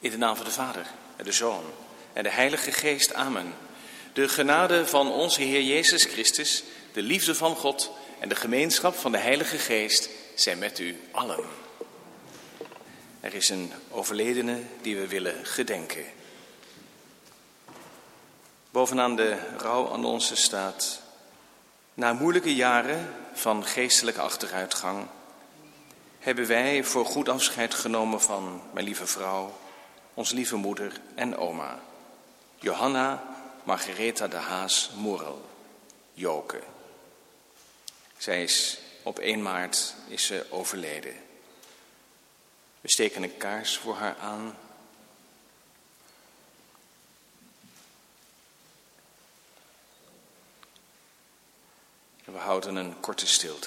In de naam van de Vader en de Zoon en de Heilige Geest. Amen. De genade van onze Heer Jezus Christus, de liefde van God en de gemeenschap van de Heilige Geest zijn met u allen. Er is een overledene die we willen gedenken. Bovenaan de rouwannonce staat: na moeilijke jaren van geestelijke achteruitgang hebben wij voor goed afscheid genomen van mijn lieve vrouw, onze lieve moeder en oma, Johanna Margaretha de Haas Moerel, Joke. Zij is op 1 maart overleden. We steken een kaars voor haar aan. En we houden een korte stilte.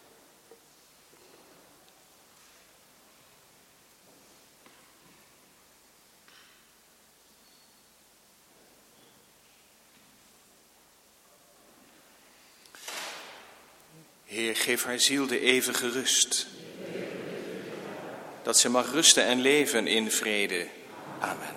Heer, geef haar ziel de eeuwige rust, dat ze mag rusten en leven in vrede. Amen.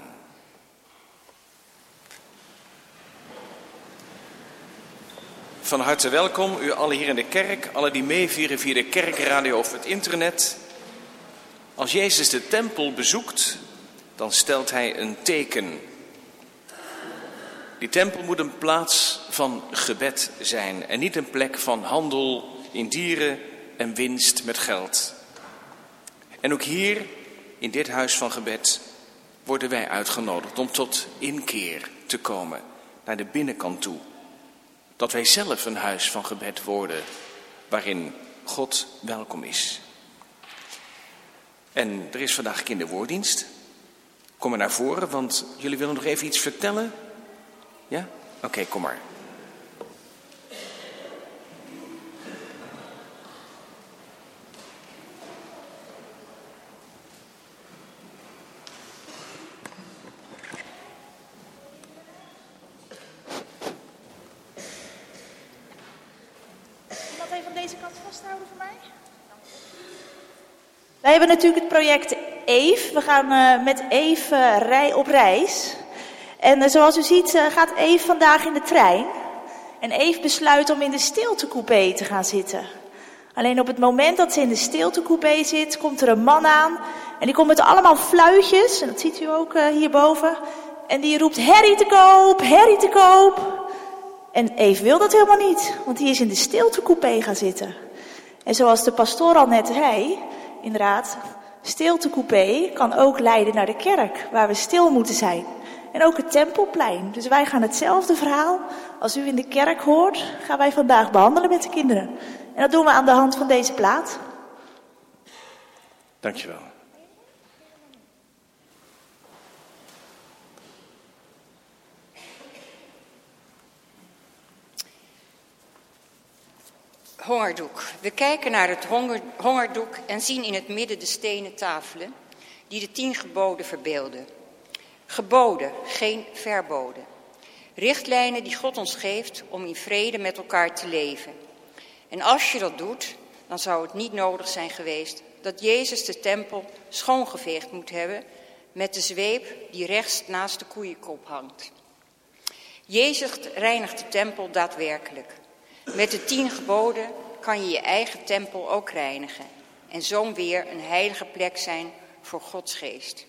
Van harte welkom, u allen hier in de kerk, allen die meevieren via de kerkradio of het internet. Als Jezus de tempel bezoekt, dan stelt hij een teken. Die tempel moet een plaats van gebed zijn en niet een plek van handel in dieren en winst met geld. En ook hier, in dit huis van gebed, worden wij uitgenodigd om tot inkeer te komen naar de binnenkant toe. Dat wij zelf een huis van gebed worden, waarin God welkom is. En er is vandaag kinderwoorddienst. Kom maar naar voren, want jullie willen nog even iets vertellen. Ja? Oké, kom maar. Wij hebben natuurlijk het project Eve. We gaan met Eve op reis. En zoals u ziet gaat Eve vandaag in de trein. En Eve besluit om in de stiltecoupé te gaan zitten. Alleen op het moment dat ze in de stiltecoupé zit, komt er een man aan. En die komt met allemaal fluitjes. En dat ziet u ook hierboven. En die roept: herrie te koop, herrie te koop. En Eve wil dat helemaal niet, want die is in de stiltecoupé gaan zitten. En zoals de pastoor al net zei, inderdaad, stiltecoupé kan ook leiden naar de kerk, waar we stil moeten zijn. En ook het Tempelplein. Dus wij gaan hetzelfde verhaal als u in de kerk hoort, gaan wij vandaag behandelen met de kinderen. En dat doen we aan de hand van deze plaat. Dankjewel. Hongerdoek. We kijken naar het hongerdoek en zien in het midden de stenen tafelen die de 10 geboden verbeelden. Geboden, geen verboden. Richtlijnen die God ons geeft om in vrede met elkaar te leven. En als je dat doet, dan zou het niet nodig zijn geweest dat Jezus de tempel schoongeveegd moet hebben met de zweep die rechts naast de koeienkop hangt. Jezus reinigt de tempel daadwerkelijk. Met de 10 geboden kan je je eigen tempel ook reinigen en zo weer een heilige plek zijn voor Gods geest.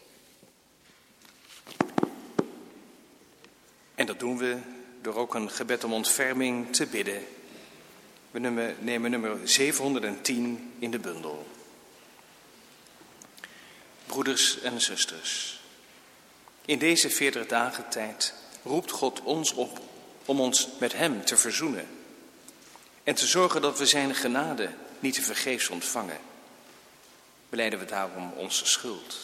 En dat doen we door ook een gebed om ontferming te bidden. We nemen nummer 710 in de bundel. Broeders en zusters, in deze 40 dagen tijd roept God ons op om ons met hem te verzoenen. En te zorgen dat we zijn genade niet te vergeefs ontvangen. Belijden we daarom onze schuld.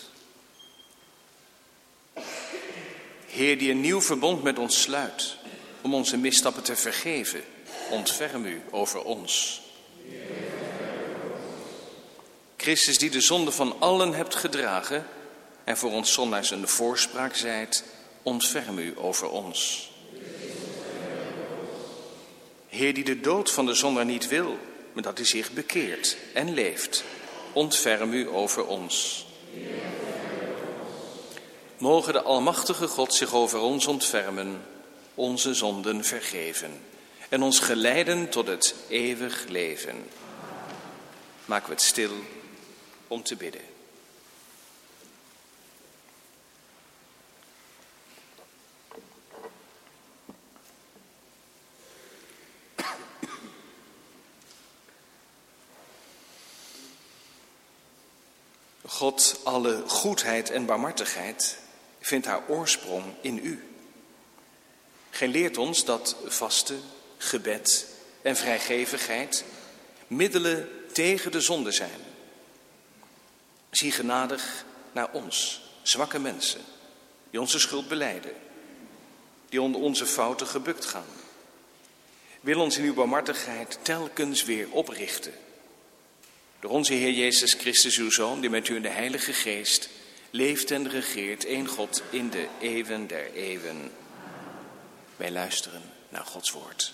Heer, die een nieuw verbond met ons sluit, om onze misstappen te vergeven, ontferm u over ons. Christus, die de zonde van allen hebt gedragen en voor ons zondaars een voorspraak zijt, ontferm u over ons. Heer, die de dood van de zondaar niet wil, maar dat hij zich bekeert en leeft, ontferm u over ons. Mogen de Almachtige God zich over ons ontfermen, onze zonden vergeven en ons geleiden tot het eeuwig leven. Maken we het stil om te bidden. God, alle goedheid en barmhartigheid vindt haar oorsprong in u. Gij leert ons dat vasten, gebed en vrijgevigheid middelen tegen de zonde zijn. Zie genadig naar ons, zwakke mensen, die onze schuld belijden, die onder onze fouten gebukt gaan. Wil ons in uw barmhartigheid telkens weer oprichten. Door onze Heer Jezus Christus, uw Zoon, die met u in de Heilige Geest leeft en regeert, één God in de eeuwen der eeuwen. Wij luisteren naar Gods woord.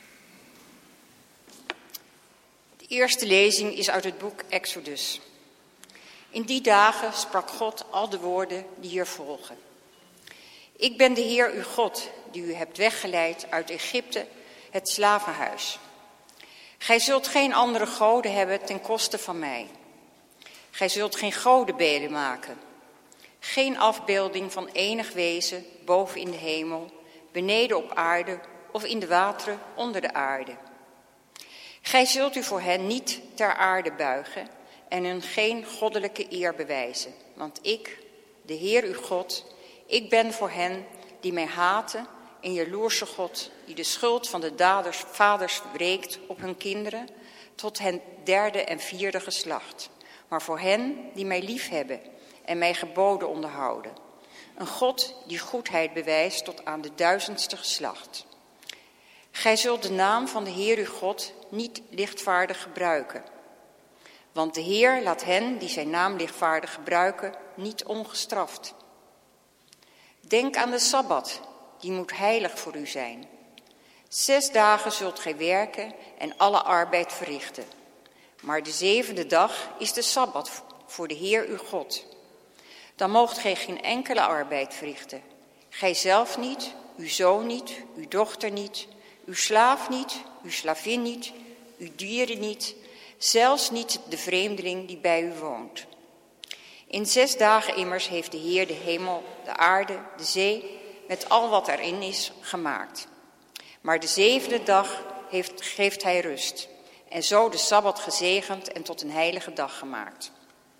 De eerste lezing is uit het boek Exodus. In die dagen sprak God al de woorden die hier volgen. Ik ben de Heer uw God, die u hebt weggeleid uit Egypte, het slavenhuis. Gij zult geen andere goden hebben ten koste van mij. Gij zult geen godenbeelden maken. Geen afbeelding van enig wezen boven in de hemel, beneden op aarde of in de wateren onder de aarde. Gij zult u voor hen niet ter aarde buigen en hun geen goddelijke eer bewijzen. Want ik, de Heer uw God, ik ben voor hen die mij haten een jaloerse God, die de schuld van de vaders wreekt op hun kinderen tot het 3e en 4e geslacht. Maar voor hen die mij liefhebben en mijn geboden onderhouden. Een God die goedheid bewijst tot aan de 1000ste geslacht. Gij zult de naam van de Heer uw God niet lichtvaardig gebruiken. Want de Heer laat hen die zijn naam lichtvaardig gebruiken niet ongestraft. Denk aan de Sabbat, die moet heilig voor u zijn. 6 dagen zult gij werken en alle arbeid verrichten. Maar de 7e dag is de Sabbat voor de Heer uw God. Dan moogt gij geen enkele arbeid verrichten. Gij zelf niet, uw zoon niet, uw dochter niet, uw slaaf niet, uw slavin niet, uw dieren niet, zelfs niet de vreemdeling die bij u woont. In 6 dagen immers heeft de Heer de hemel, de aarde, de zee, met al wat erin is, gemaakt. Maar de 7e dag geeft hij rust. En zo de Sabbat gezegend en tot een heilige dag gemaakt.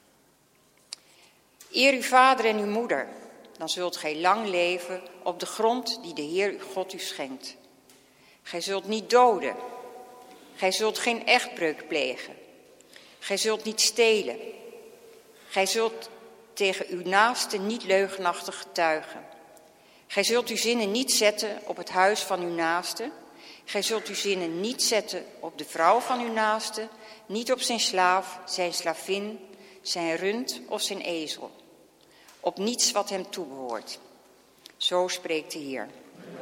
Eer uw vader en uw moeder, dan zult gij lang leven op de grond die de Heer uw God u schenkt. Gij zult niet doden. Gij zult geen echtbreuk plegen. Gij zult niet stelen. Gij zult tegen uw naaste niet leugenachtig getuigen. Gij zult uw zinnen niet zetten op het huis van uw naaste. Gij zult uw zinnen niet zetten op de vrouw van uw naaste, niet op zijn slaaf, zijn slavin, zijn rund of zijn ezel. Op niets wat hem toebehoort. Zo spreekt de Heer.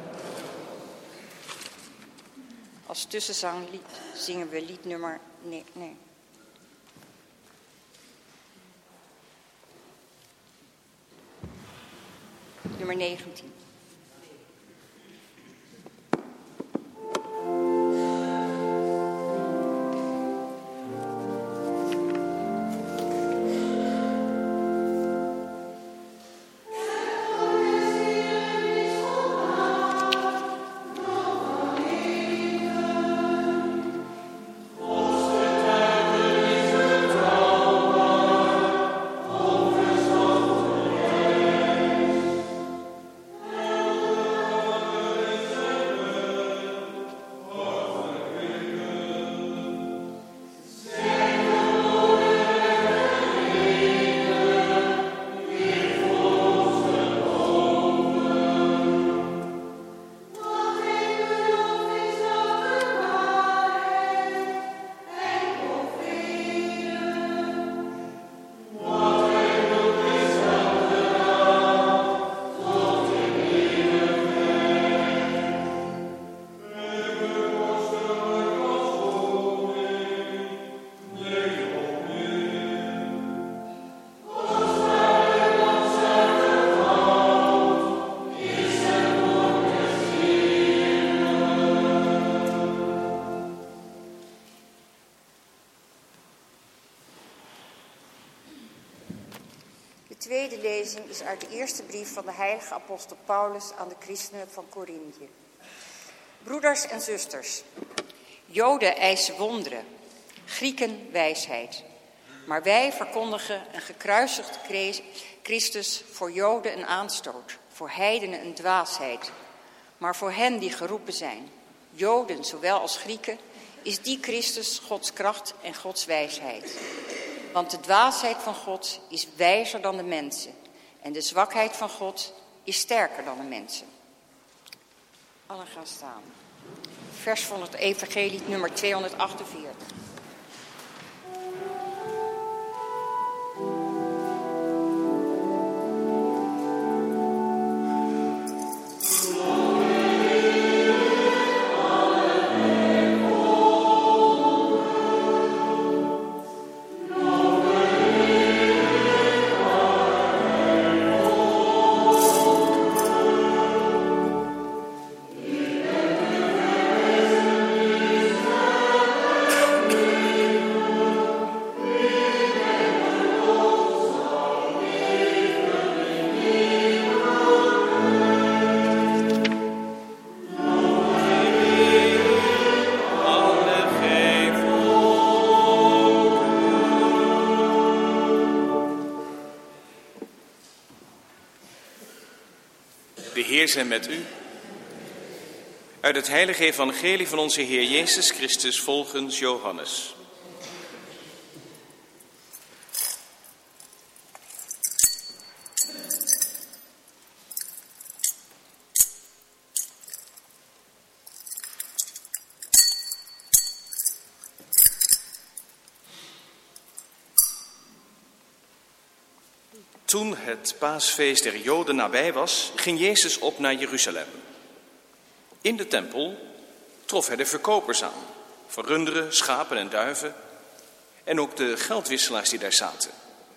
Als tussenzanglied zingen we liednummer... Nummer 19. tweede lezing is uit de eerste brief van de heilige apostel Paulus aan de christenen van Korinthe. Broeders en zusters, Joden eisen wonderen, Grieken wijsheid. Maar wij verkondigen een gekruisigd Christus, voor Joden een aanstoot, voor heidenen een dwaasheid. Maar voor hen die geroepen zijn, Joden zowel als Grieken, is die Christus Gods kracht en Gods wijsheid. Want de dwaasheid van God is wijzer dan de mensen en de zwakheid van God is sterker dan de mensen. Allen gaan staan. Vers van het evangelie nummer 248. Zijn met u. Uit het heilige evangelie van onze Heer Jezus Christus volgens Johannes. Toen het paasfeest der Joden nabij was, ging Jezus op naar Jeruzalem. In de tempel trof hij de verkopers aan, van runderen, schapen en duiven, en ook de geldwisselaars die daar zaten.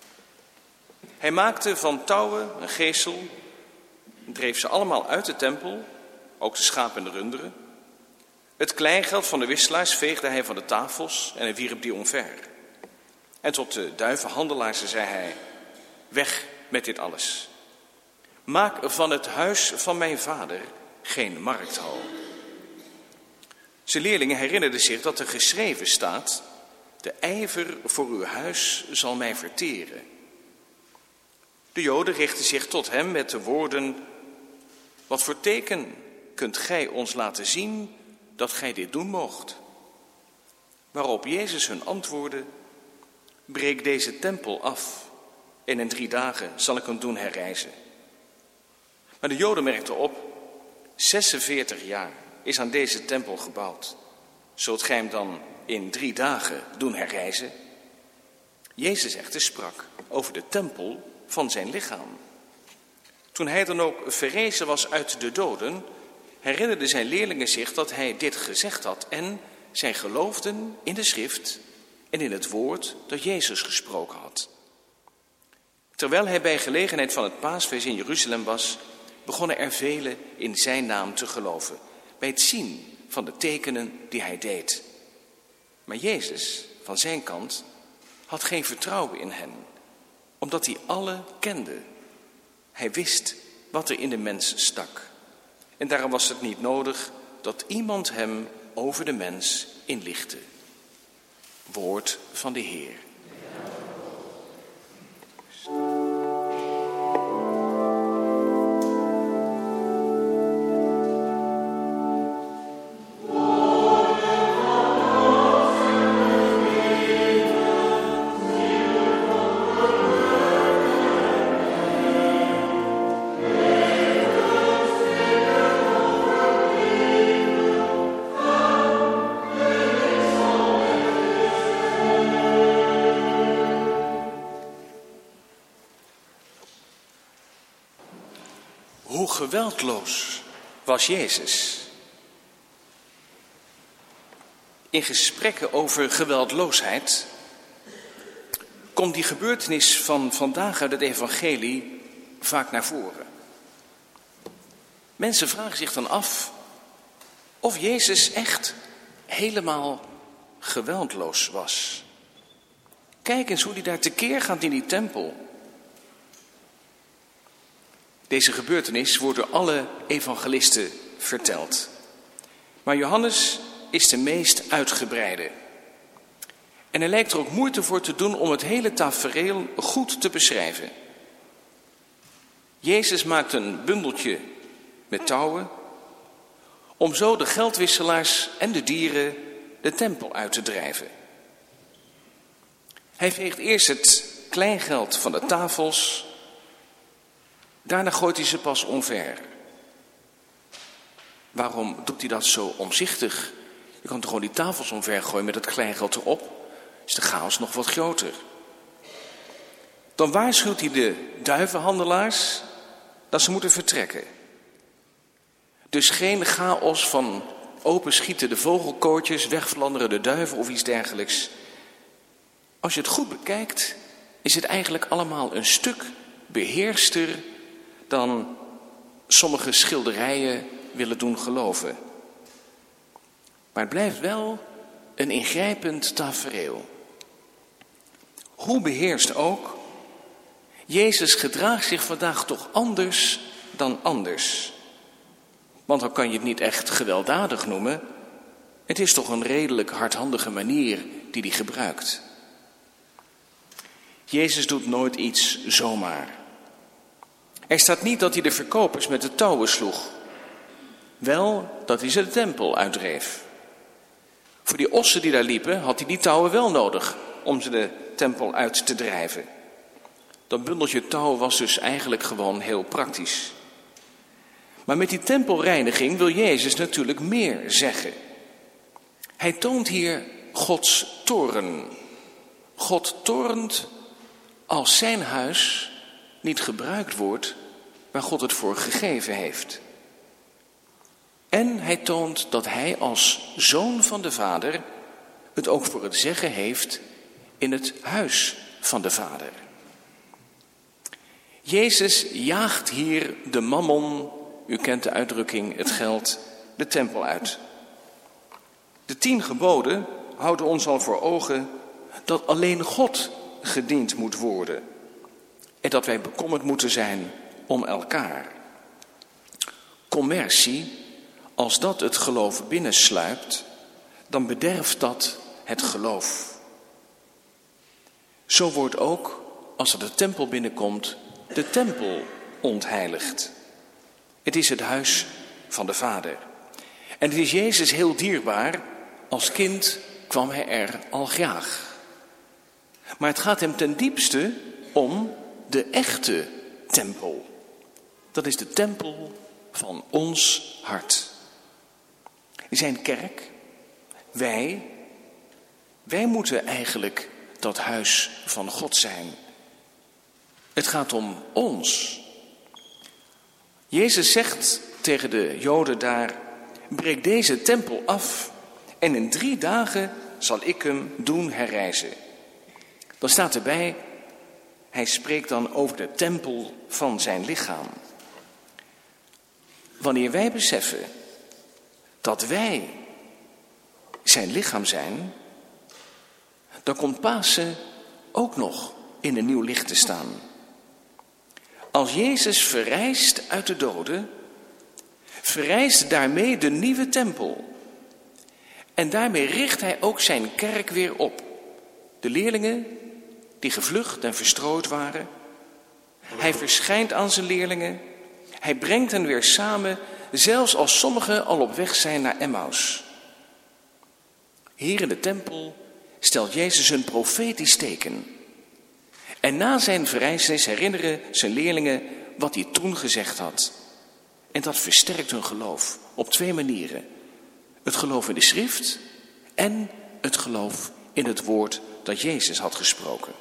Hij maakte van touwen een geesel, dreef ze allemaal uit de tempel, ook de schapen en de runderen. Het kleingeld van de wisselaars veegde hij van de tafels en hij wierp die omver. En tot de duivenhandelaars zei hij: weg met dit alles. Maak van het huis van mijn vader geen markthal. Zijn leerlingen herinnerden zich dat er geschreven staat: de ijver voor uw huis zal mij verteren. De Joden richtten zich tot hem met de woorden: wat voor teken kunt gij ons laten zien dat gij dit doen moogt? Waarop Jezus hun antwoordde: breek deze tempel af en in 3 dagen zal ik hem doen herrijzen. Maar de Joden merkten op: 46 jaar is aan deze tempel gebouwd. Zult gij hem dan in 3 dagen doen herrijzen? Jezus echter sprak over de tempel van zijn lichaam. Toen hij dan ook verrezen was uit de doden, herinnerden zijn leerlingen zich dat hij dit gezegd had en zij geloofden in de schrift en in het woord dat Jezus gesproken had. Terwijl hij bij gelegenheid van het paasfeest in Jeruzalem was, begonnen er velen in zijn naam te geloven, bij het zien van de tekenen die hij deed. Maar Jezus, van zijn kant, had geen vertrouwen in hen, omdat hij allen kende. Hij wist wat er in de mens stak. En daarom was het niet nodig dat iemand hem over de mens inlichtte. Woord van de Heer. Hoe geweldloos was Jezus? In gesprekken over geweldloosheid komt die gebeurtenis van vandaag uit het evangelie vaak naar voren. Mensen vragen zich dan af of Jezus echt helemaal geweldloos was. Kijk eens hoe hij daar tekeer gaat in die tempel. Deze gebeurtenis wordt door alle evangelisten verteld. Maar Johannes is de meest uitgebreide. En hij lijkt er ook moeite voor te doen om het hele tafereel goed te beschrijven. Jezus maakt een bundeltje met touwen om zo de geldwisselaars en de dieren de tempel uit te drijven. Hij veegt eerst het kleingeld van de tafels, daarna gooit hij ze pas omver. Waarom doet hij dat zo omzichtig? Je kan toch gewoon die tafels omver gooien met het kleingeld erop? Is de chaos nog wat groter. Dan waarschuwt hij de duivenhandelaars dat ze moeten vertrekken. Dus geen chaos van openschietende vogelkootjes, wegvlanderende duiven of iets dergelijks. Als je het goed bekijkt, is het eigenlijk allemaal een stuk beheerster dan sommige schilderijen willen doen geloven. Maar het blijft wel een ingrijpend tafereel. Hoe beheerst ook, Jezus gedraagt zich vandaag toch anders dan anders. Want dan kan je het niet echt gewelddadig noemen. Het is toch een redelijk hardhandige manier die hij gebruikt. Jezus doet nooit iets zomaar. Er staat niet dat hij de verkopers met de touwen sloeg. Wel dat hij ze de tempel uitdreef. Voor die ossen die daar liepen had hij die touwen wel nodig om ze de tempel uit te drijven. Dat bundeltje touw was dus eigenlijk gewoon heel praktisch. Maar met die tempelreiniging wil Jezus natuurlijk meer zeggen. Hij toont hier Gods toorn. God toornt als zijn huis niet gebruikt wordt waar God het voor gegeven heeft. En hij toont dat hij als zoon van de Vader het ook voor het zeggen heeft in het huis van de Vader. Jezus jaagt hier de mammon, u kent de uitdrukking, het geld, de tempel uit. De 10 geboden houden ons al voor ogen dat alleen God gediend moet worden. En dat wij bekommerd moeten zijn om elkaar. Commercie, als dat het geloof binnensluipt, dan bederft dat het geloof. Zo wordt ook, als er de tempel binnenkomt, de tempel ontheiligd. Het is het huis van de Vader. En het is Jezus heel dierbaar. Als kind kwam hij er al graag. Maar het gaat hem ten diepste om de echte tempel. Dat is de tempel van ons hart. Zijn kerk, wij moeten eigenlijk dat huis van God zijn. Het gaat om ons. Jezus zegt tegen de Joden daar, breek deze tempel af en in 3 dagen zal ik hem doen herrijzen. Dan staat erbij, hij spreekt dan over de tempel van zijn lichaam. Wanneer wij beseffen dat wij zijn lichaam zijn, dan komt Pasen ook nog in een nieuw licht te staan. Als Jezus verrijst uit de doden, verrijst daarmee de nieuwe tempel. En daarmee richt hij ook zijn kerk weer op. De leerlingen die gevlucht en verstrooid waren. Hij verschijnt aan zijn leerlingen. Hij brengt hen weer samen, zelfs als sommigen al op weg zijn naar Emmaus. Hier in de tempel stelt Jezus een profetisch teken. En na zijn verrijzenis herinneren zijn leerlingen wat hij toen gezegd had. En dat versterkt hun geloof op 2 manieren. Het geloof in de schrift en het geloof in het woord dat Jezus had gesproken.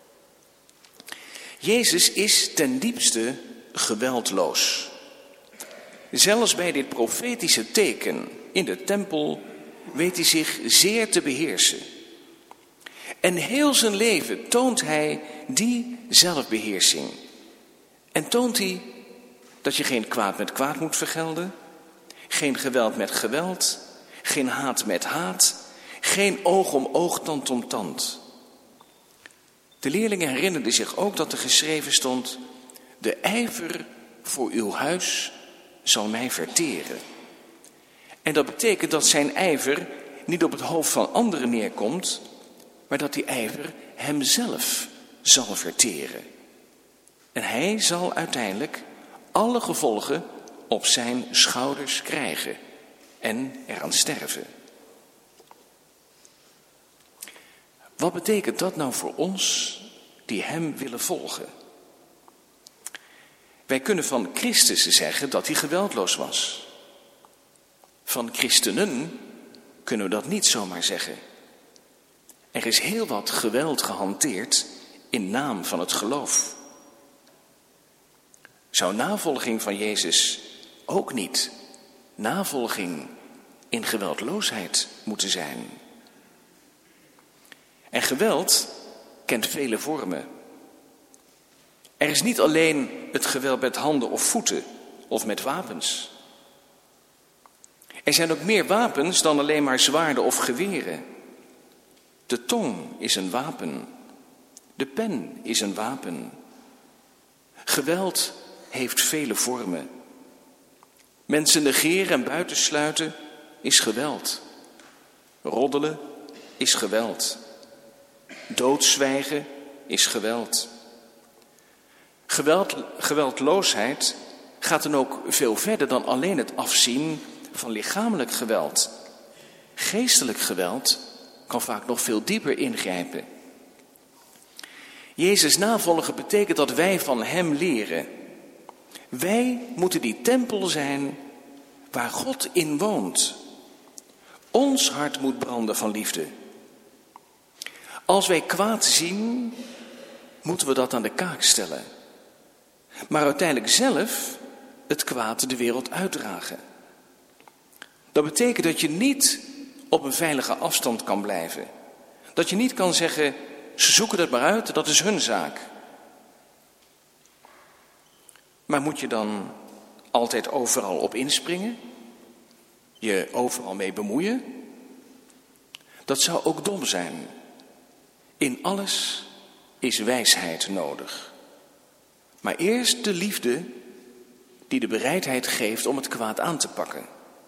Jezus is ten diepste geweldloos. Zelfs bij dit profetische teken in de tempel weet hij zich zeer te beheersen. En heel zijn leven toont hij die zelfbeheersing. En toont hij dat je geen kwaad met kwaad moet vergelden, geen geweld met geweld, geen haat met haat, geen oog om oog, tand om tand. De leerlingen herinnerden zich ook dat er geschreven stond, de ijver voor uw huis zal mij verteren. En dat betekent dat zijn ijver niet op het hoofd van anderen neerkomt, maar dat die ijver hemzelf zal verteren. En hij zal uiteindelijk alle gevolgen op zijn schouders krijgen en eraan sterven. Wat betekent dat nou voor ons die hem willen volgen? Wij kunnen van Christus zeggen dat hij geweldloos was. Van christenen kunnen we dat niet zomaar zeggen. Er is heel wat geweld gehanteerd in naam van het geloof. Zou navolging van Jezus ook niet navolging in geweldloosheid moeten zijn? En geweld kent vele vormen. Er is niet alleen het geweld met handen of voeten of met wapens. Er zijn ook meer wapens dan alleen maar zwaarden of geweren. De tong is een wapen. De pen is een wapen. Geweld heeft vele vormen. Mensen negeren en buitensluiten is geweld. Roddelen is geweld. Doodzwijgen is geweld. Geweldloosheid gaat dan ook veel verder dan alleen het afzien van lichamelijk geweld. Geestelijk geweld kan vaak nog veel dieper ingrijpen. Jezus navolgen betekent dat wij van hem leren. Wij moeten die tempel zijn waar God in woont. Ons hart moet branden van liefde. Als wij kwaad zien, moeten we dat aan de kaak stellen. Maar uiteindelijk zelf het kwaad de wereld uitdragen. Dat betekent dat je niet op een veilige afstand kan blijven. Dat je niet kan zeggen, ze zoeken het maar uit, dat is hun zaak. Maar moet je dan altijd overal op inspringen? Je overal mee bemoeien? Dat zou ook dom zijn. In alles is wijsheid nodig. Maar eerst de liefde die de bereidheid geeft om het kwaad aan te pakken.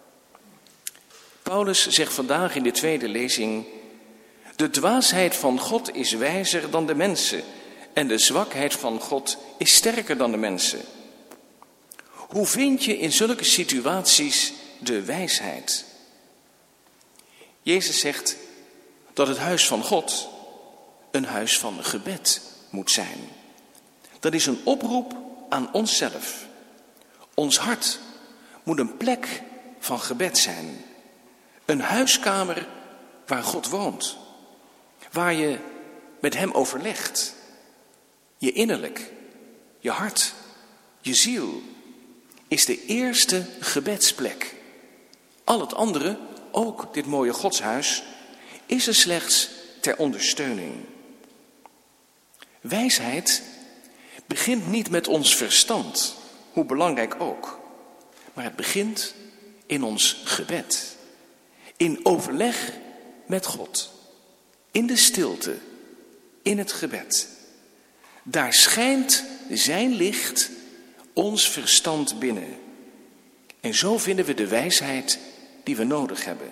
Paulus zegt vandaag in de tweede lezing: de dwaasheid van God is wijzer dan de mensen en de zwakheid van God is sterker dan de mensen. Hoe vind je in zulke situaties de wijsheid? Jezus zegt dat het huis van God een huis van gebed moet zijn. Dat is een oproep aan onszelf. Ons hart moet een plek van gebed zijn. Een huiskamer waar God woont. Waar je met hem overlegt. Je innerlijk, je hart, je ziel is de eerste gebedsplek. Al het andere, ook dit mooie godshuis, is er slechts ter ondersteuning. Wijsheid begint niet met ons verstand, hoe belangrijk ook. Maar het begint in ons gebed. In overleg met God. In de stilte. In het gebed. Daar schijnt zijn licht ons verstand binnen. En zo vinden we de wijsheid die we nodig hebben.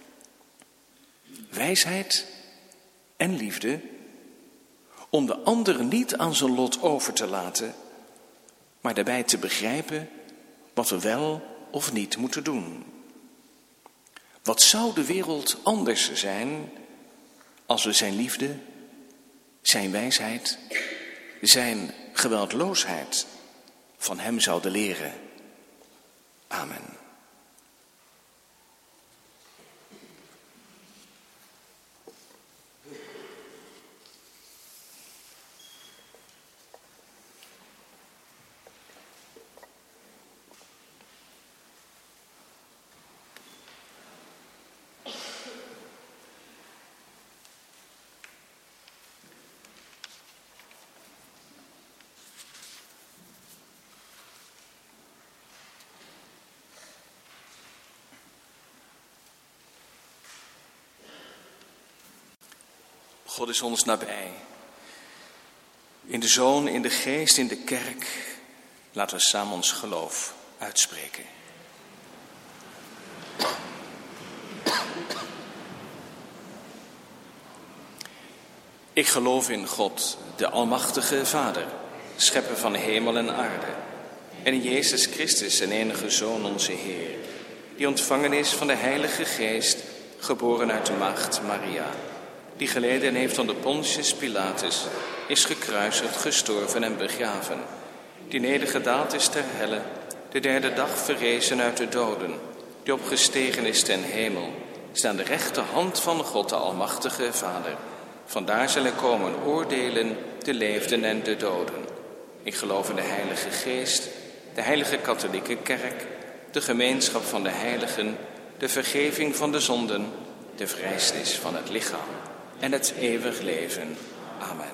Wijsheid en liefde om de ander niet aan zijn lot over te laten, maar daarbij te begrijpen wat we wel of niet moeten doen. Wat zou de wereld anders zijn als we zijn liefde, zijn wijsheid, zijn geweldloosheid van hem zouden leren? Amen. God is ons nabij. In de Zoon, in de Geest, in de kerk. Laten we samen ons geloof uitspreken. Ik geloof in God, de Almachtige Vader, schepper van hemel en aarde, en in Jezus Christus, zijn enige Zoon, onze Heer, die ontvangen is van de Heilige Geest, geboren uit de maagd Maria, die geleden heeft onder Pontius Pilatus, is gekruisigd, gestorven en begraven, die nedergedaald is ter helle, de derde dag verrezen uit de doden, die opgestegen is ten hemel, is aan de rechterhand van God, de Almachtige Vader. Vandaar zal hij komen oordelen de levenden en de doden. Ik geloof in de Heilige Geest, de Heilige Katholieke Kerk, de gemeenschap van de heiligen, de vergeving van de zonden, de vrijsnis van het lichaam en het eeuwig leven. Amen.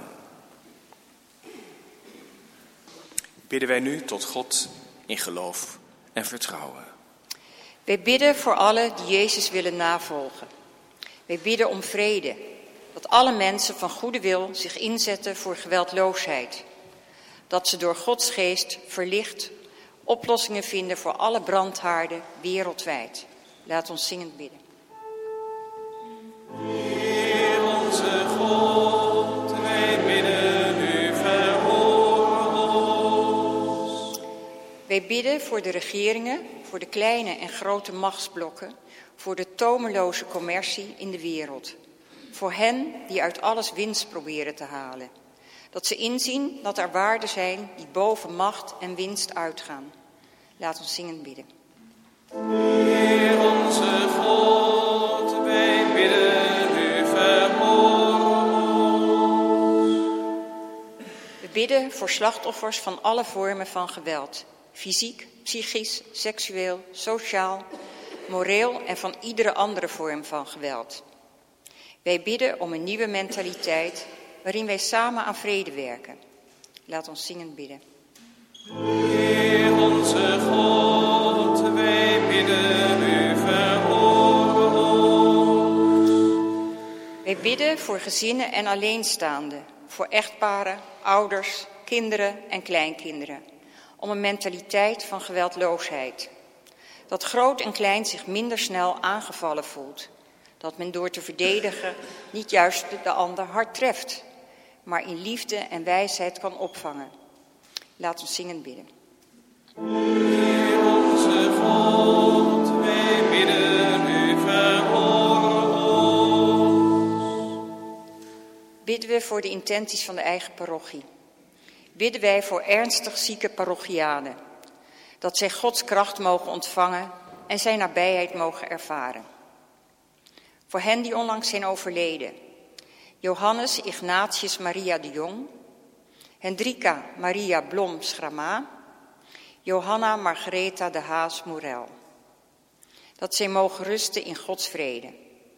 Bidden wij nu tot God in geloof en vertrouwen. Wij bidden voor allen die Jezus willen navolgen. Wij bidden om vrede, dat alle mensen van goede wil zich inzetten voor geweldloosheid. Dat ze door Gods geest verlicht oplossingen vinden voor alle brandhaarden wereldwijd. Laat ons zingend bidden. Heer onze God, wij bidden u, verhoor ons. Wij bidden voor de regeringen, voor de kleine en grote machtsblokken, voor de tomeloze commercie in de wereld. Voor hen die uit alles winst proberen te halen. Dat ze inzien dat er waarden zijn die boven macht en winst uitgaan. Laat ons zingend bidden. Heer onze God, wij bidden u, verhoor ons. We bidden voor slachtoffers van alle vormen van geweld. Fysiek, psychisch, seksueel, sociaal, moreel en van iedere andere vorm van geweld. Wij bidden om een nieuwe mentaliteit waarin wij samen aan vrede werken. Laat ons zingend bidden. Heer onze God, wij bidden u, verhoor ons. Wij bidden voor gezinnen en alleenstaanden, voor echtparen, ouders, kinderen en kleinkinderen. Om een mentaliteit van geweldloosheid. Dat groot en klein zich minder snel aangevallen voelt. Dat men door te verdedigen niet juist de ander hard treft, maar in liefde en wijsheid kan opvangen. Laat ons zingend bidden. Heer onze God, wij bidden u, verhoor ons. Bidden we voor de intenties van de eigen parochie. Bidden wij voor ernstig zieke parochianen. Dat zij Gods kracht mogen ontvangen en zijn nabijheid mogen ervaren. Voor hen die onlangs zijn overleden. Johannes Ignatius Maria de Jong. Hendrika Maria Blom Schrama. Johanna Margaretha de Haas Morel. Dat zij mogen rusten in Gods vrede.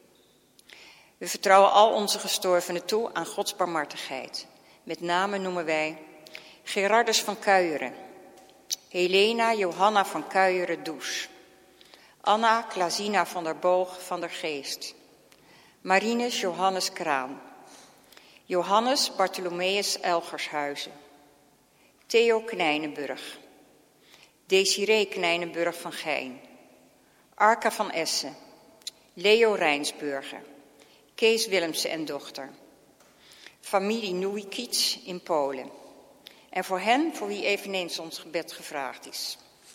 We vertrouwen al onze gestorvenen toe aan Gods barmhartigheid. Met name noemen wij Gerardus van Kuijeren. Helena Johanna van Kuijeren-Does. Anna Klazina van der Boog van der Geest. Marinus Johannes Kraan. Johannes Bartholomeus Elgershuizen. Theo Knijnenburg. Desiree Knijnenburg van Geijn. Arca van Essen. Leo Rijnsburger. Kees Willemsen en dochter. Familie Nuikic in Polen. En voor hen voor wie eveneens ons gebed gevraagd is.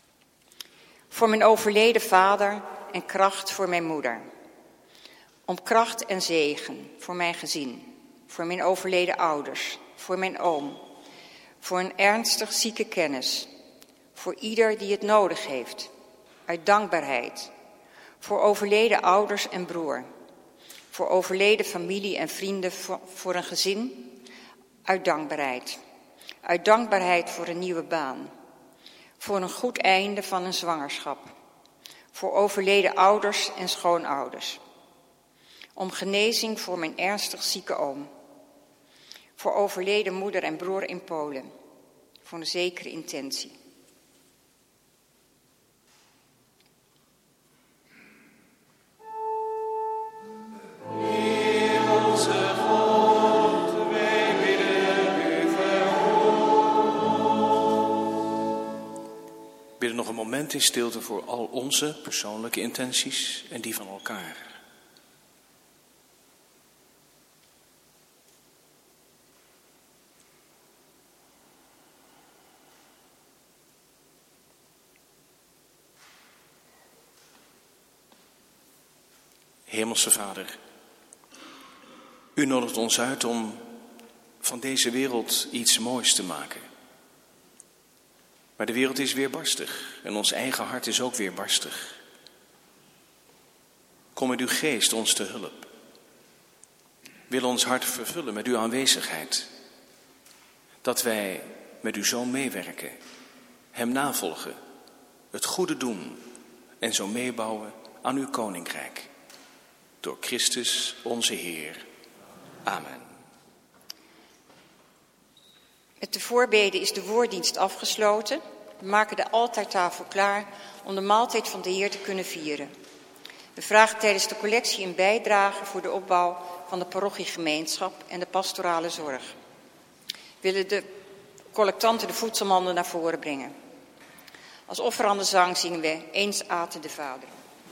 Voor mijn overleden vader en kracht voor mijn moeder. Om kracht en zegen voor mijn gezin. Voor mijn overleden ouders. Voor mijn oom. Voor een ernstig zieke kennis. Voor ieder die het nodig heeft. Uit dankbaarheid. Voor overleden ouders en broer. Voor overleden familie en vrienden voor een gezin. Uit dankbaarheid. Uit dankbaarheid voor een nieuwe baan. Voor een goed einde van een zwangerschap. Voor overleden ouders en schoonouders. Om genezing voor mijn ernstig zieke oom. Voor overleden moeder en broer in Polen. Voor een zekere intentie. moment in stilte voor al onze persoonlijke intenties en die van elkaar. Hemelse Vader, u nodigt ons uit om van deze wereld iets moois te maken. Maar de wereld is weerbarstig en ons eigen hart is ook weerbarstig. Kom met uw geest ons te hulp. Wil ons hart vervullen met uw aanwezigheid. Dat wij met uw Zoon meewerken, hem navolgen, het goede doen en zo meebouwen aan uw koninkrijk. Door Christus onze Heer. Amen. Met de voorbeden is de woorddienst afgesloten. We maken de altaartafel klaar om de maaltijd van de Heer te kunnen vieren. We vragen tijdens de collectie een bijdrage voor de opbouw van de parochiegemeenschap en de pastorale zorg. Willen de collectanten de voedselmanden naar voren brengen. Als offerandenzang zingen we Eens aten de Vader.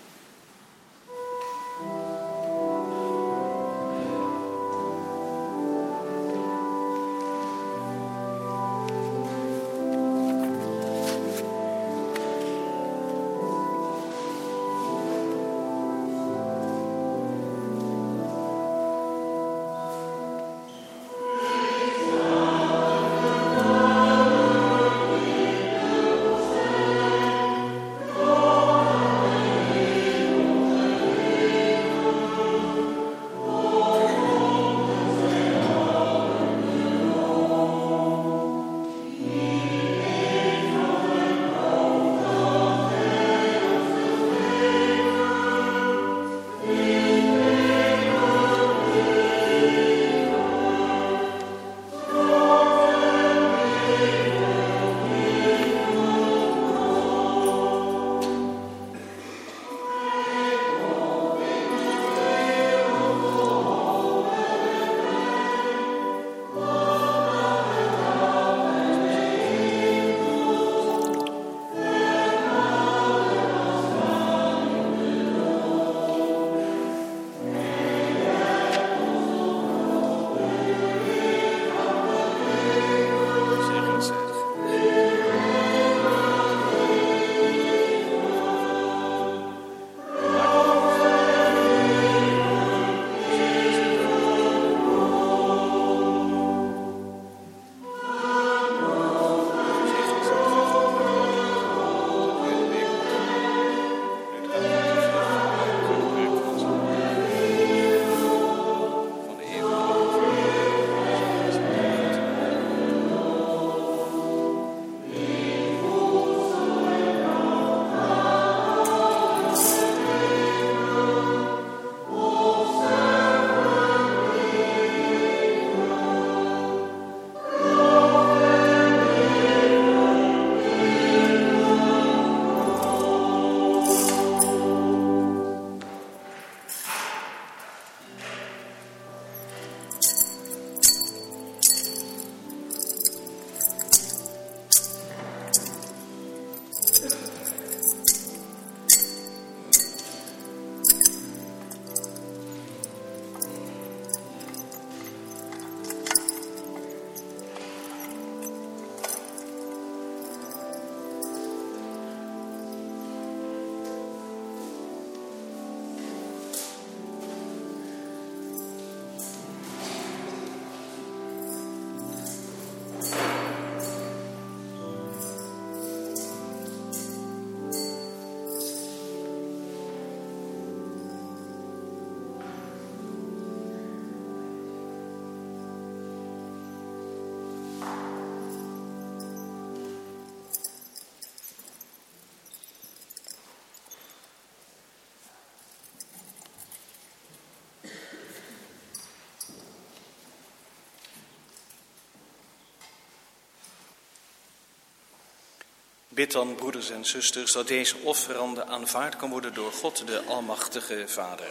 Bid dan, broeders en zusters, dat deze offerande aanvaard kan worden door God, de Almachtige Vader.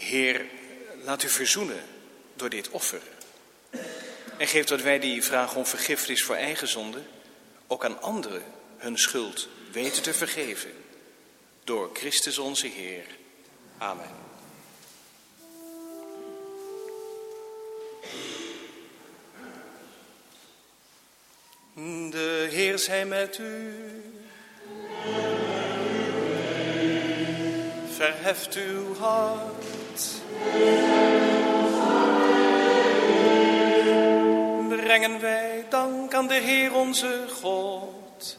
Heer, laat u verzoenen door dit offer. En geef dat wij die vragen om vergiffenis voor eigen zonde ook aan anderen hun schuld weten te vergeven. Door Christus onze Heer. Amen. De Heer zij met u. Verheft uw hart. Brengen wij dank aan de Heer onze God.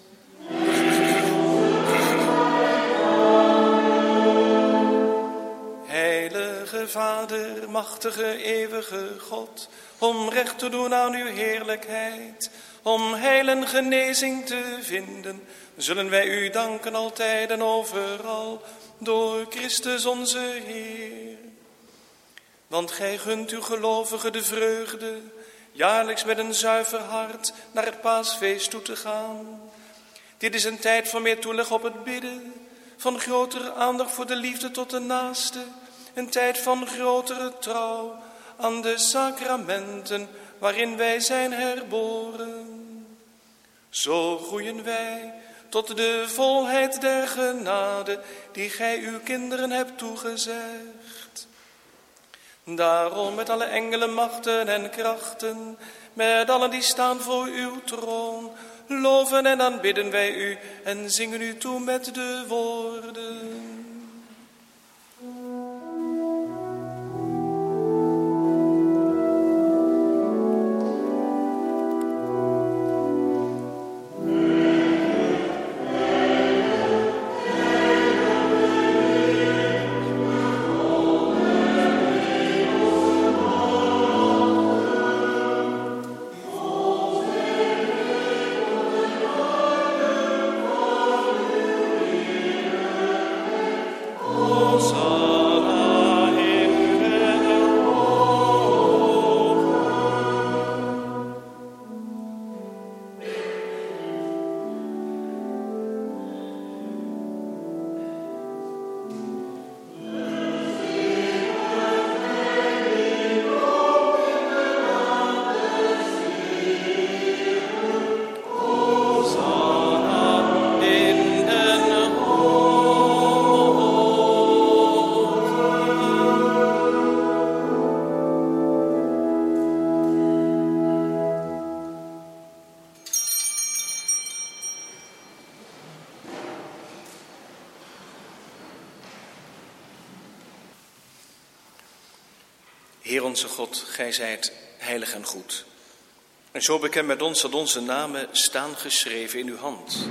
Heilige Vader, machtige, eeuwige God, om recht te doen aan uw heerlijkheid, om heil en genezing te vinden, zullen wij u danken altijd en overal, door Christus onze Heer. Want gij gunt uw gelovigen de vreugde, jaarlijks met een zuiver hart naar het paasfeest toe te gaan. Dit is een tijd van meer toeleg op het bidden, van grotere aandacht voor de liefde tot de naaste, een tijd van grotere trouw aan de sacramenten waarin wij zijn herboren. Zo groeien wij tot de volheid der genade die gij uw kinderen hebt toegezegd. Daarom met alle engelen, machten en krachten, met allen die staan voor uw troon, loven en aanbidden wij u en zingen u toe met de woorden. Heer onze God, gij zijt heilig en goed. En zo bekend met ons dat onze namen staan geschreven in uw hand.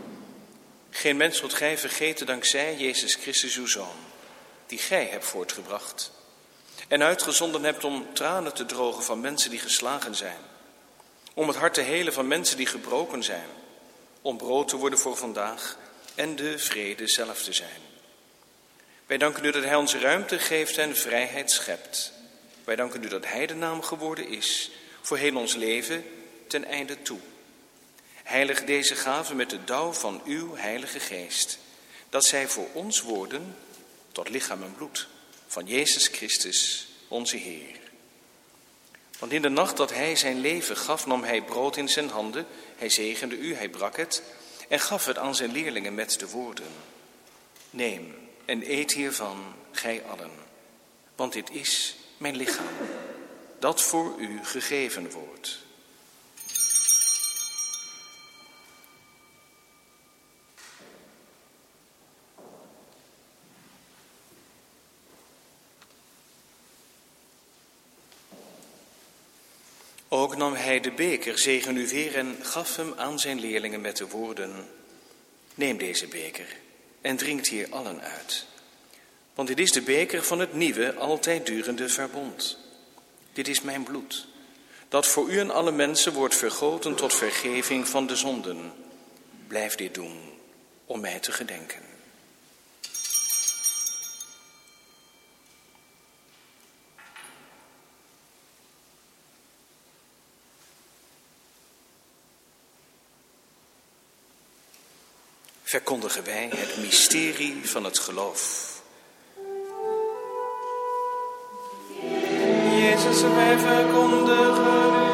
Geen mens zult gij vergeten dankzij Jezus Christus uw Zoon, die gij hebt voortgebracht en uitgezonden hebt om tranen te drogen van mensen die geslagen zijn, om het hart te helen van mensen die gebroken zijn, om brood te worden voor vandaag en de vrede zelf te zijn. Wij danken u dat hij ons ruimte geeft en vrijheid schept. Wij danken u dat hij de naam geworden is voor heel ons leven ten einde toe. Heilig deze gave met de dauw van uw heilige geest, dat zij voor ons worden tot lichaam en bloed van Jezus Christus, onze Heer. Want in de nacht dat hij zijn leven gaf, nam hij brood in zijn handen, hij zegende u, hij brak het en gaf het aan zijn leerlingen met de woorden: neem en eet hiervan, gij allen, want dit is mijn lichaam, dat voor u gegeven wordt. Ook nam hij de beker, zegen u weer en gaf hem aan zijn leerlingen met de woorden: neem deze beker en drinkt hier allen uit. Want dit is de beker van het nieuwe, altijd durende verbond. Dit is mijn bloed, dat voor u en alle mensen wordt vergoten tot vergeving van de zonden. Blijf dit doen, om mij te gedenken. Verkondigen wij het mysterie van het geloof. Jezus, wij verkondigen u.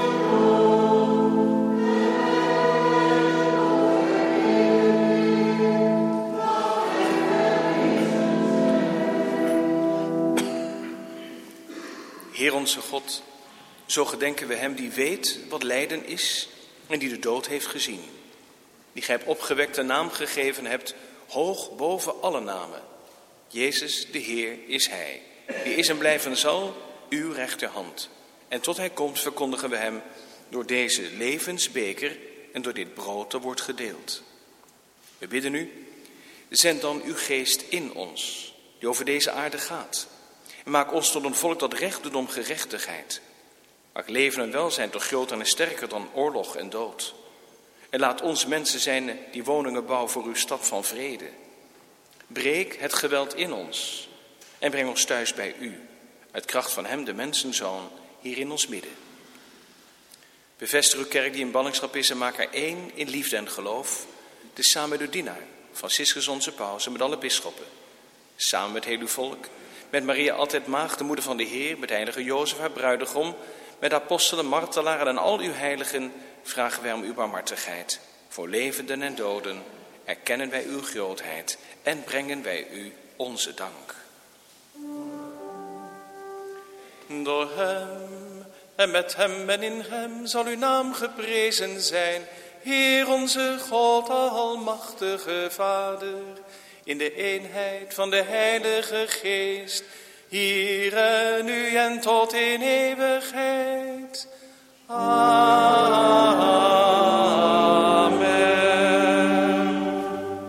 Heer onze God, zo gedenken we hem die weet wat lijden is en die de dood heeft gezien. Die gij hebt opgewekt een naam gegeven hebt, hoog boven alle namen. Jezus, de Heer, is hij, die is en blijven zal, uw rechterhand. En tot hij komt verkondigen we hem door deze levensbeker en door dit brood dat wordt gedeeld. We bidden u, zend dan uw geest in ons, die over deze aarde gaat. En maak ons tot een volk dat recht doet om gerechtigheid. Maak leven en welzijn toch groter en sterker dan oorlog en dood. En laat ons mensen zijn die woningen bouwen voor uw stad van vrede. Breek het geweld in ons en breng ons thuis bij u. Uit kracht van hem, de mensenzoon, hier in ons midden. Bevestig uw kerk die in ballingschap is en maak er één in liefde en geloof. Dus samen met uw dienaar, Franciscus onze paus en met alle bisschoppen. Samen met heel uw volk. Met Maria altijd maagd, de moeder van de Heer, met heilige Jozef, haar bruidegom, met apostelen, martelaren en al uw heiligen, vragen wij om uw barmhartigheid. Voor levenden en doden erkennen wij uw grootheid en brengen wij u onze dank. Door hem en met hem en in hem zal uw naam geprezen zijn, Heer onze God, almachtige Vader, in de eenheid van de Heilige Geest, hier en nu en tot in eeuwigheid. Amen.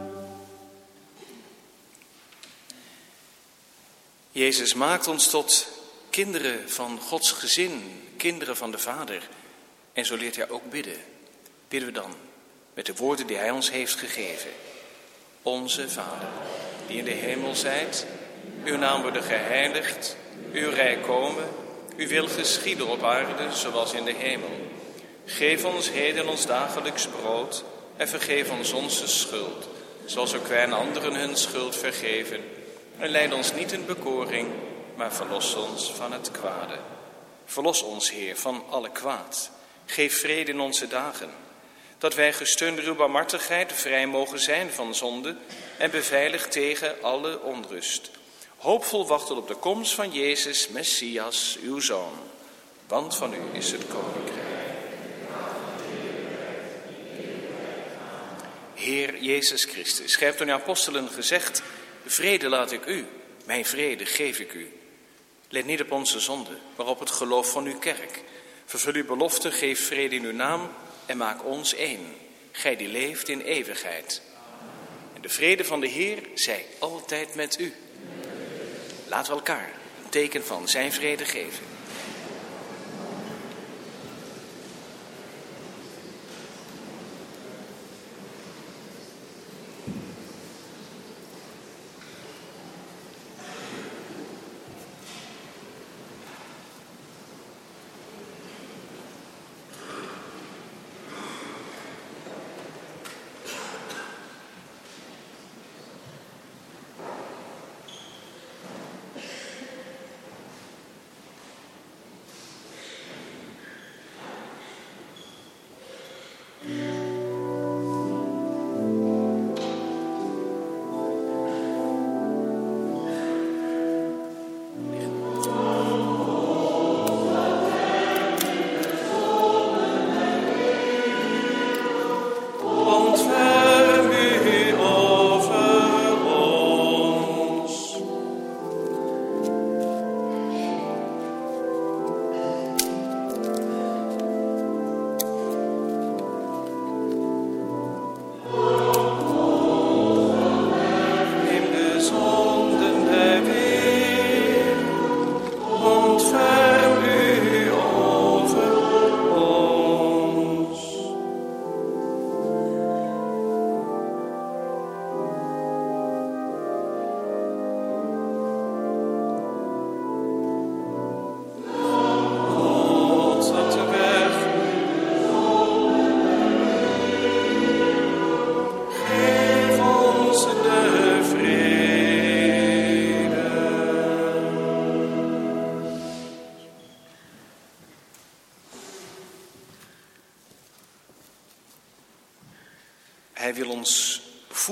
Jezus maakt ons tot kinderen van Gods gezin, kinderen van de Vader. En zo leert hij ook bidden. Bidden we dan met de woorden die hij ons heeft gegeven. Onze Vader, die in de hemel zijt, uw naam worden geheiligd, uw rijk komen, uw wil geschieden op aarde zoals in de hemel. Geef ons heden ons dagelijks brood en vergeef ons onze schuld, zoals ook wij aan anderen hun schuld vergeven. En leid ons niet in bekoring, maar verlos ons van het kwade. Verlos ons, Heer, van alle kwaad. Geef vrede in onze dagen, dat wij gesteund door uw barmhartigheid vrij mogen zijn van zonde en beveiligd tegen alle onrust. Hoopvol wachten op de komst van Jezus, Messias, uw Zoon. Want van u is het koninkrijk. Heer Jezus Christus, gij hebt aan uw apostelen gezegd, vrede laat ik u, mijn vrede geef ik u. Let niet op onze zonde, maar op het geloof van uw kerk. Vervul uw belofte, geef vrede in uw naam en maak ons één, gij die leeft in eeuwigheid. En de vrede van de Heer zij altijd met u. Laten we elkaar een teken van zijn vrede geven.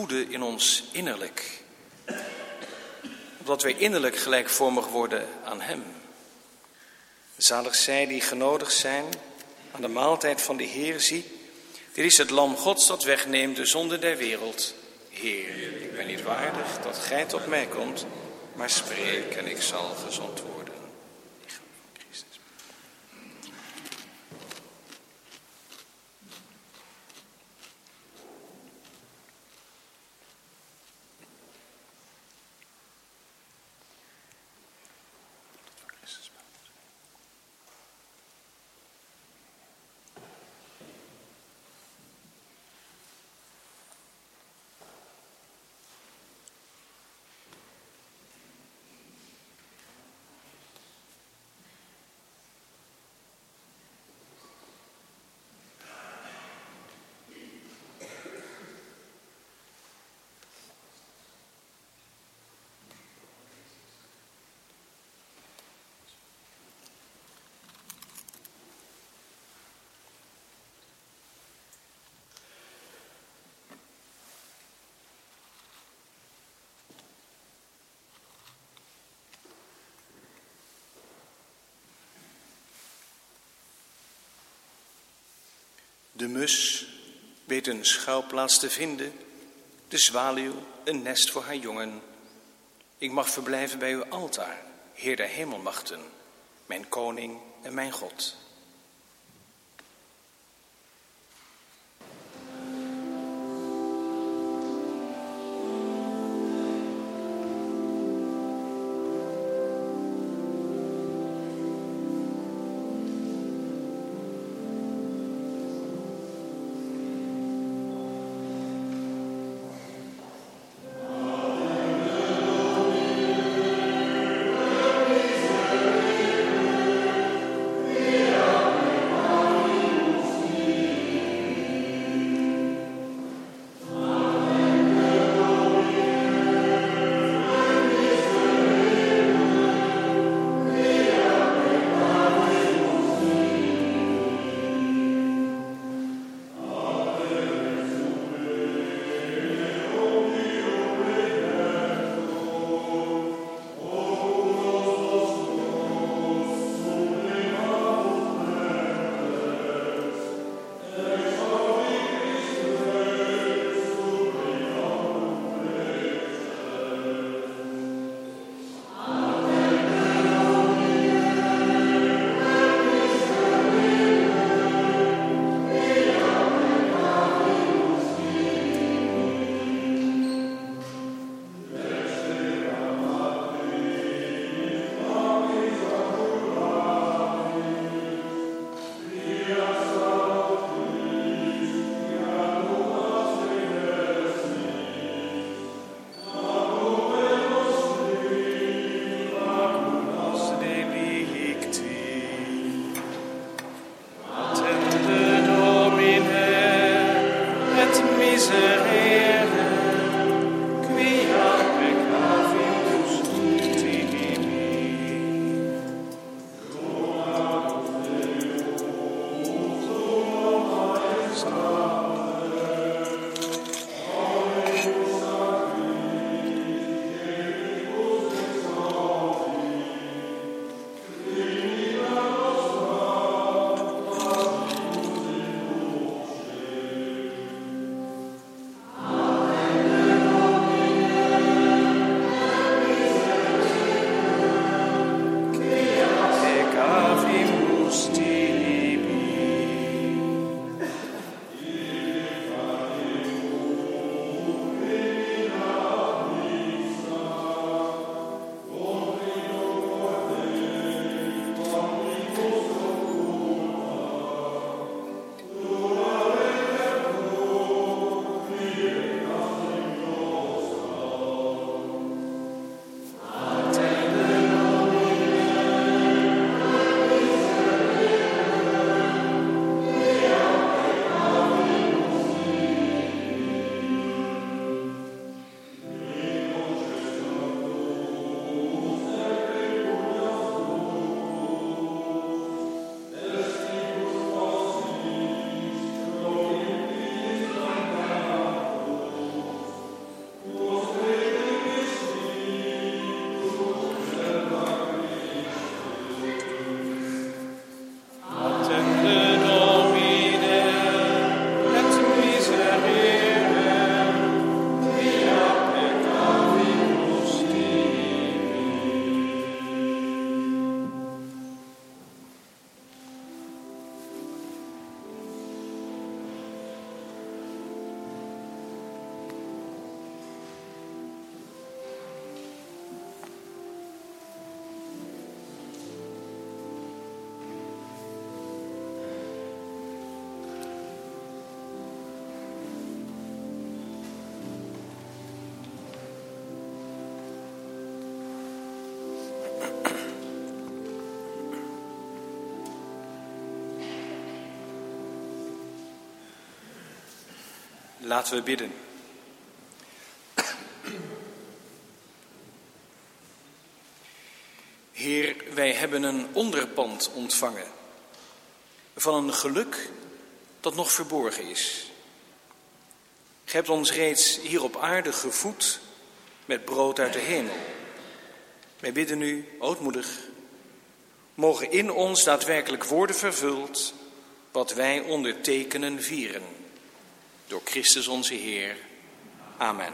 voeden in ons innerlijk. Opdat wij innerlijk gelijkvormig worden aan hem. Zalig zij die genodigd zijn aan de maaltijd van de Heer. Zie, dit is het lam Gods dat wegneemt de zonde der wereld. Heer, ik ben niet waardig dat gij tot mij komt, maar spreek en ik zal gezond worden. De mus weet een schuilplaats te vinden, de zwaluw een nest voor haar jongen. Ik mag verblijven bij uw altaar, Heer der hemelmachten, mijn koning en mijn God. Yeah. Laten we bidden. Heer, wij hebben een onderpand ontvangen van een geluk dat nog verborgen is. Gij hebt ons reeds hier op aarde gevoed met brood uit de hemel. Wij bidden u, ootmoedig, mogen in ons daadwerkelijk worden vervuld wat wij ondertekenen vieren. Door Christus onze Heer. Amen.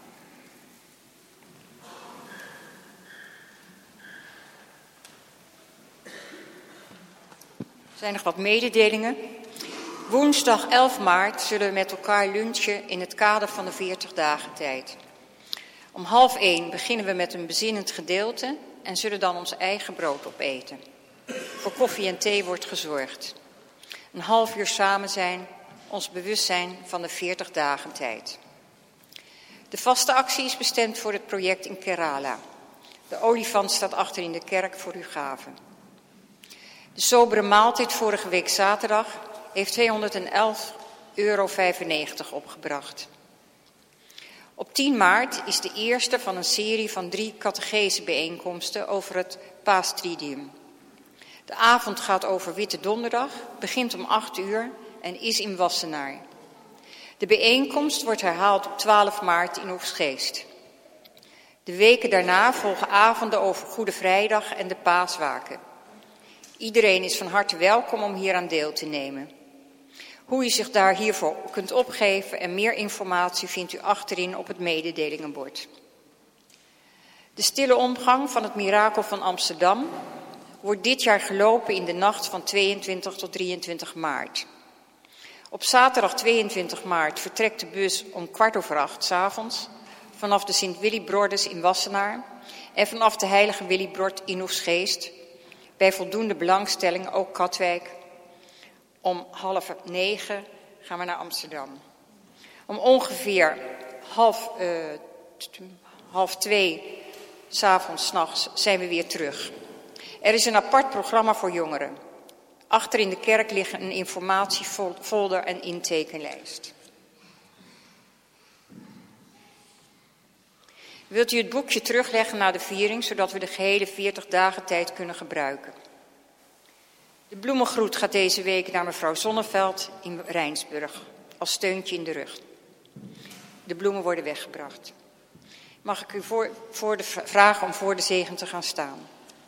Er zijn nog wat mededelingen. Woensdag 11 maart zullen we met elkaar lunchen in het kader van de 40 dagen tijd. Om 12:30 beginnen we met een bezinnend gedeelte en zullen dan ons eigen brood opeten. Voor koffie en thee wordt gezorgd. Een half uur samen zijn, ons bewust zijn van de 40 dagen tijd. De vaste actie is bestemd voor het project in Kerala. De olifant staat achter in de kerk voor uw gave. De sobere maaltijd vorige week zaterdag heeft €211,95 opgebracht. Op 10 maart is de eerste van een serie van 3 catechesebijeenkomsten over het Paastridium. De avond gaat over Witte Donderdag, begint om 8 uur en is in Wassenaar. De bijeenkomst wordt herhaald op 12 maart in Oegstgeest. De weken daarna volgen avonden over Goede Vrijdag en de Paaswaken. Iedereen is van harte welkom om hier aan deel te nemen. Hoe u zich daar hiervoor kunt opgeven en meer informatie vindt u achterin op het mededelingenbord. De stille omgang van het Mirakel van Amsterdam wordt dit jaar gelopen in de nacht van 22 tot 23 maart. Op zaterdag 22 maart vertrekt de bus om 7:15 s'avonds vanaf de Sint-Willibrordes in Wassenaar en vanaf de Heilige Willibrord in Oegstgeest. Bij voldoende belangstelling ook Katwijk. Om 8:30 gaan we naar Amsterdam. Om ongeveer half twee 's nachts zijn we weer terug. Er is een apart programma voor jongeren. Achter in de kerk liggen een informatiefolder en intekenlijst. Wilt u het boekje terugleggen na de viering, zodat we de gehele 40 dagen tijd kunnen gebruiken? De bloemengroet gaat deze week naar mevrouw Zonneveld in Rijnsburg, als steuntje in de rug. De bloemen worden weggebracht. Mag ik u vragen om voor de zegen te gaan staan?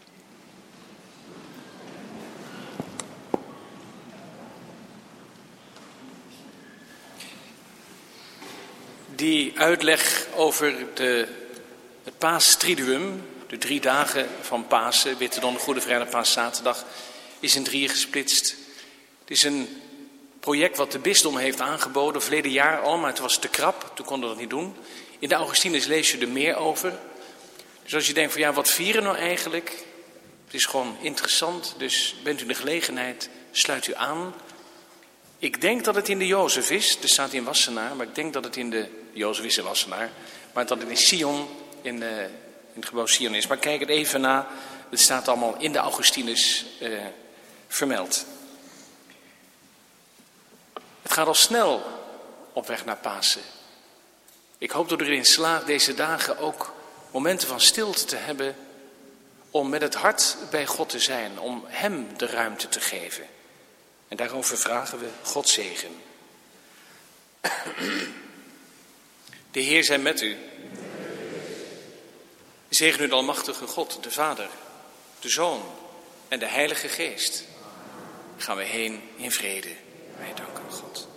Die uitleg over het Paastriduum, de 3 dagen van Pasen, Witte Donderdag, Goede Vrijdag, Paaszaterdag, is in 3 gesplitst. Het is een project wat de bisdom heeft aangeboden, verleden jaar al, maar het was te krap, toen konden we dat niet doen. In de Augustinus lees je er meer over. Dus als je denkt van ja, wat vieren nou eigenlijk? Het is gewoon interessant, dus bent u in de gelegenheid, sluit u aan. Ik denk dat het in de Jozef is, er staat in Wassenaar, maar ik denk dat het in de Jozef is in Wassenaar, maar dat het in Sion, in het gebouw Sion is. Maar kijk het even na, het staat allemaal in de Augustinus vermeld. Het gaat al snel op weg naar Pasen. Ik hoop dat u erin slaagt deze dagen ook momenten van stilte te hebben om met het hart bij God te zijn, om hem de ruimte te geven. En daarover vragen we Gods zegen. De Heer zij met u. Zegen u de almachtige God, de Vader, de Zoon en de Heilige Geest. Gaan we heen in vrede. Wij danken God.